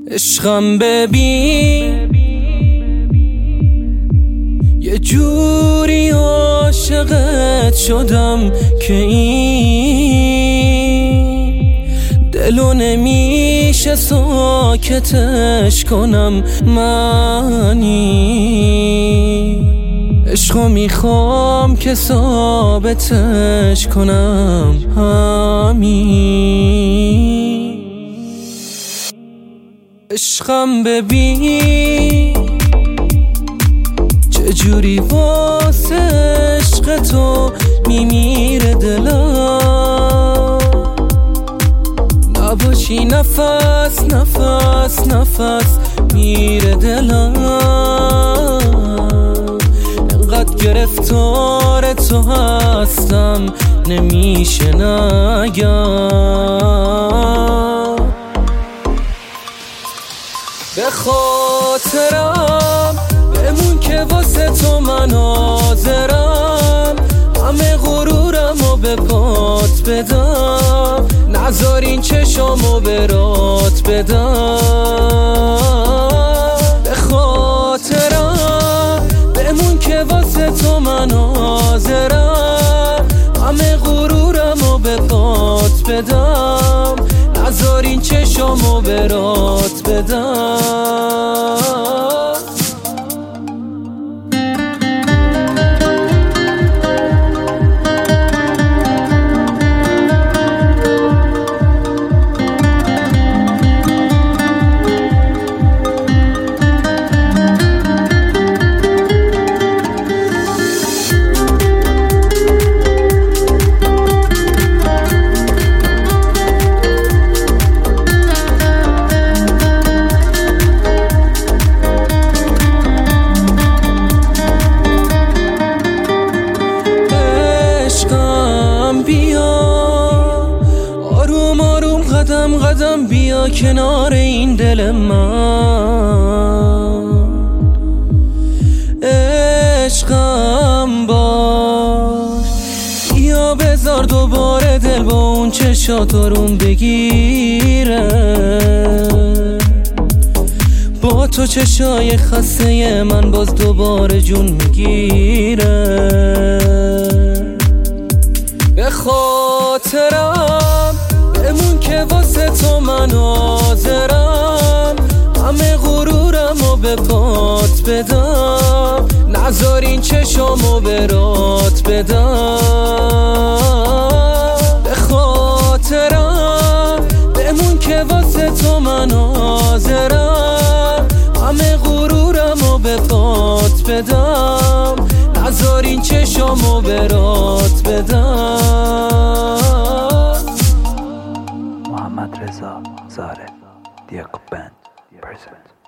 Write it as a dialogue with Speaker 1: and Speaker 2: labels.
Speaker 1: عشقم ببین یه جوری عاشقت شدم که این دلو نمیشه ساکتش کنم. منی عشقو میخوام که ثابتش کنم. همین عشقم ببین چجوری واسه عشق تو میمیره دلم. نباشی نفس نفس نفس میره دلم. انقدر گرفتار تو هستم نمیشه نگم. به خاطرم بمون که واسه تو من حاضرم. همه غرورمو به پات بدم. نذار این چشامو برات بدم. به خاطرم بمون که واسه تو من حاضرم. همه غرورمو به پات بدم. نذار این چشامو برات بدم. قدم قدم بیا کنار این دل من. عشقم باش بیا بذار دوباره دل با اون چشات آروم بگیره. با تو چشای خسته من باز دوباره جون میگیره. به خاطرم بمون که واسه تو من حاضرم. همه غرورمو به پات بدم. نذار این چشامو برات بدم. به خاطرم بمون که واسه تو من حاضرم. همه غرورمو به پات بدم. نذار این چشامو برات بدم.
Speaker 2: محمد رضا زاره دیاکوب بند پرزنت.